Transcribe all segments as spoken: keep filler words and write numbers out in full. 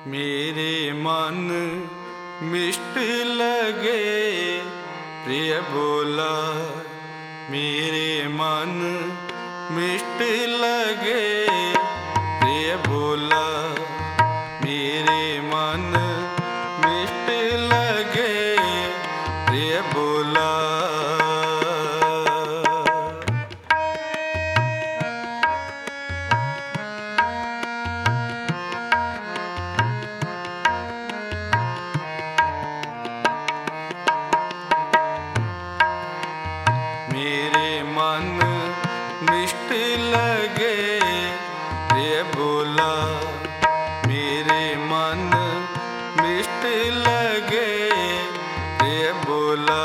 मेरे मन मिष्ट लगे प्रिय बोला। मेरे मन मिष्ट लगे प्रिय बोला। मेरे मन मिष्ट लगे प्रिय बोला। मेरे मन मिष्ट लगे प्रिय बोला। मेरे मन मिष्ट लगे प्रिय बोला।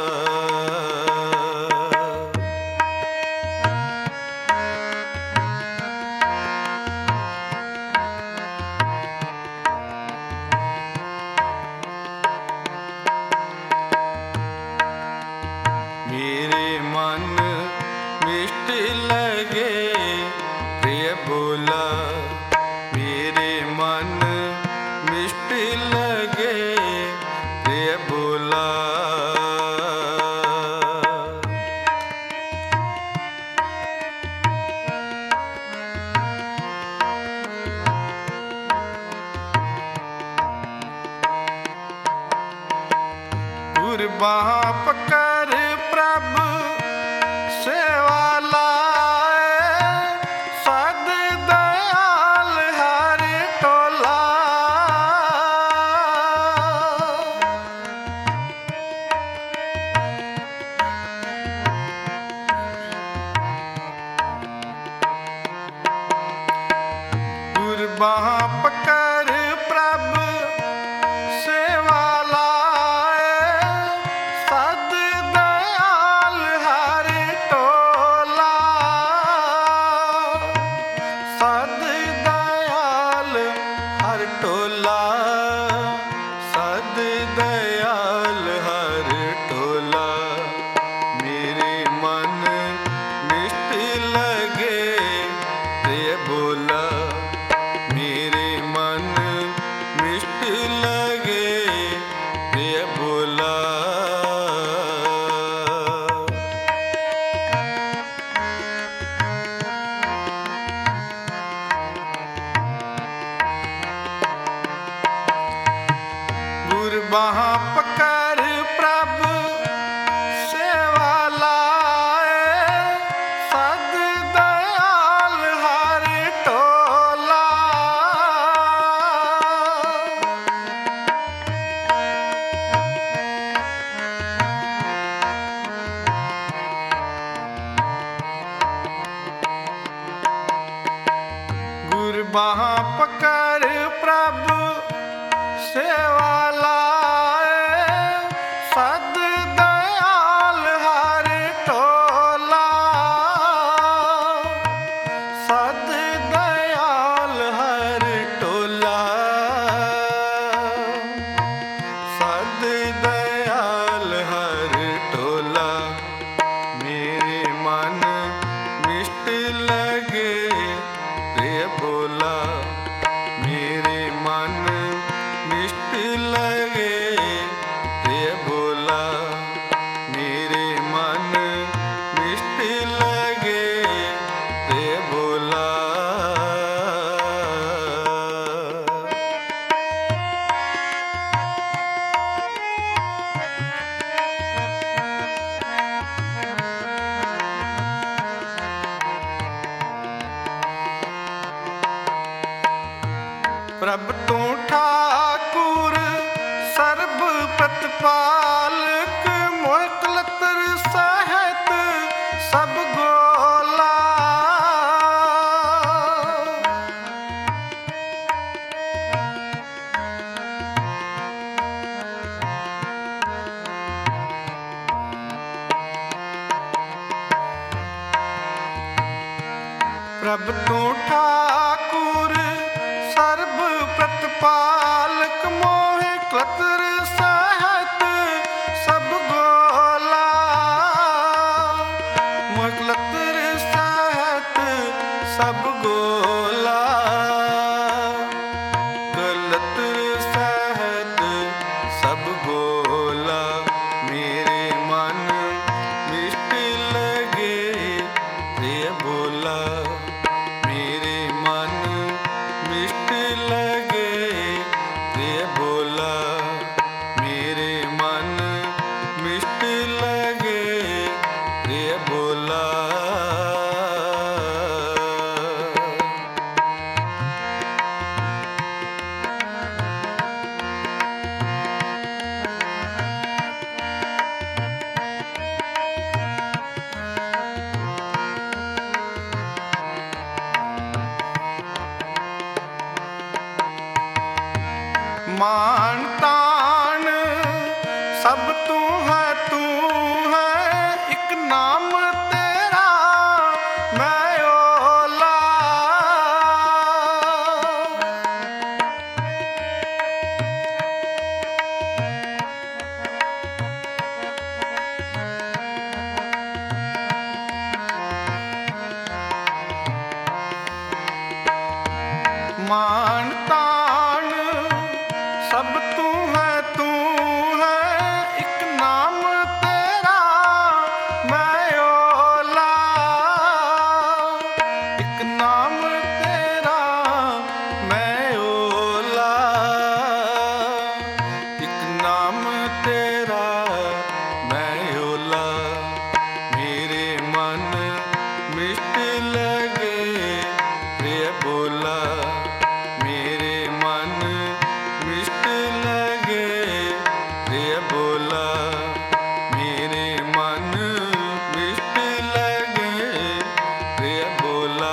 मेरे मन मिष्ट लगे प्रिय बोला। मेरे मन मिष्ट लगे प्रिय बोला। कुर्बान पकर प्रभु सेवा लाए। सद दयाल हर टोला। कुर्बान पकर प्रभु सेवा लाए। सद दयाल हर टोला। सद दयाल हर टोला। सद दयाल हर टोला। मेरे मन मिष्ट लगे प्रिय बोला। मेरे मन मिष्ट लगे प्रिय बोला। कुर्बान पकर प्रभु सेवा लाए। सद दयाल हर टोला। कुर्बान पकर प्रभु सेवा लाए। सद दयाल हर टोला। सद दयाल हर टोला। सद दयाल हर टोला। मेरे मन मिष्ट लगे प्रिय बोला। मेरे मन मिष्ट लगे प्रिय बोला। मेरे मन मिष्ट लगे प्रिय बोला। प्रभ तू ठाकुर सर्ब प्रतिपालक। मोह कलतर सहित सब गोला। प्रभ तू ठाकुर सर्ब प्रतिपालक। मोह कलतर सहित सब गोला। मोह कलतर सहित सब गोला। गलत मान तान सब तू है, तू है एक नाम तेरा मैं ओला। मान तान सब तू है, तू है एक नाम तेरा मैं ओला। एक नाम तेरा मैं ओला, एक नाम तेरा मैं ओला। मेरे मन मिष्ट लगे प्रिय बोला, मेरे मन मिष्ट लगे प्रिय बोला, मेरे मन मिष्ट लगे प्रिय बोला।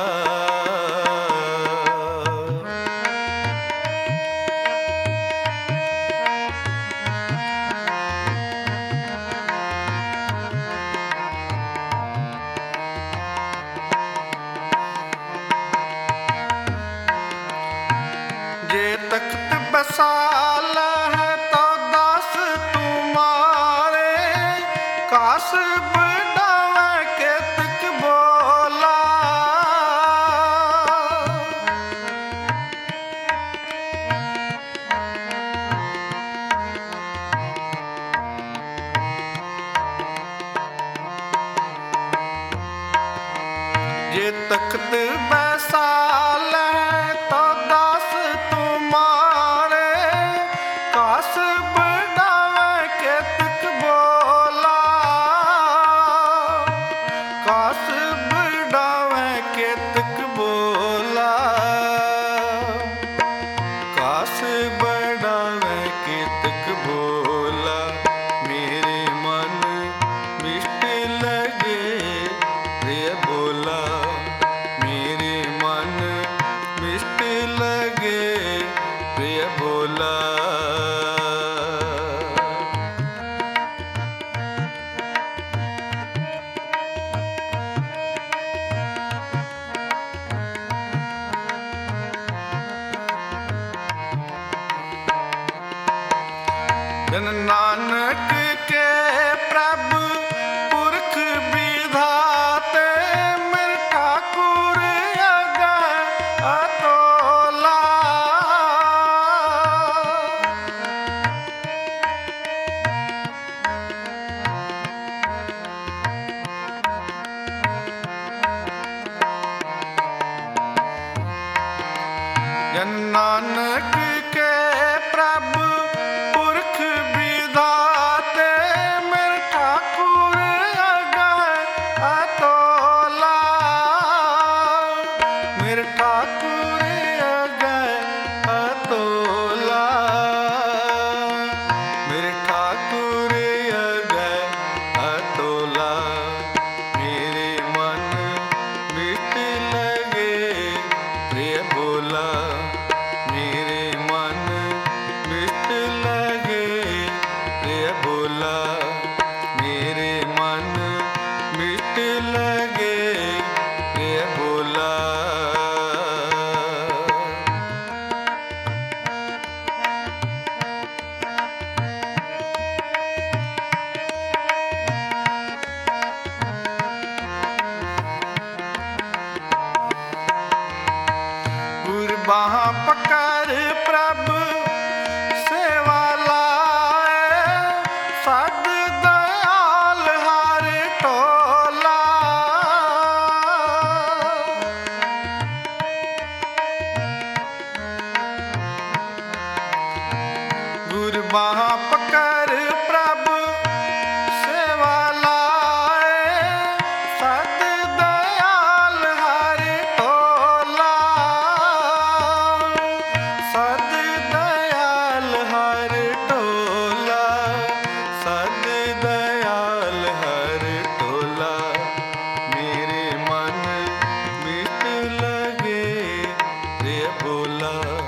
जे तख्त बसाल है तो दास तुम्हारे, काश बढ़ावे के तक बोला। जे तख्त बसाल है तो दास तुम्हारे, काश बढ़ावे के तक बोला। काश बढ़ावे के तक बोला, काश बढ़ावे के तक बोला। मेरे मन मिष्ट लगे प्रिय बोला, मेरे मन मिष्ट लगे प्रिय बोला। जन नानक के प्रभु पुरख विधाते, मेरे ठाकुर अगै अतोला। जन नानक के प्रभु पुरख विधाते, मेरे ठाकुर अगै अतोला। मेरे ठाकुर अगै अतोला, मेरे ठाकुर अगै अतोला। मेरे मन मिष्ट लगे प्रिय बोला, मेरे मन मिष्ट लगे प्रिय बोला, मेरे मन मिष्ट लगे प्रिय बोला। गुरबाह पकड़ प्रभु सेवा लाए, सद दयाल हर टोला। गुरबाह पकड़ प्रभु सेवा लाए, सद दयाल हर टोला। सद दयाल हर टोला, सद दयाल हर टोला। मेरे मन मिष्ट लगे प्रिय बोला,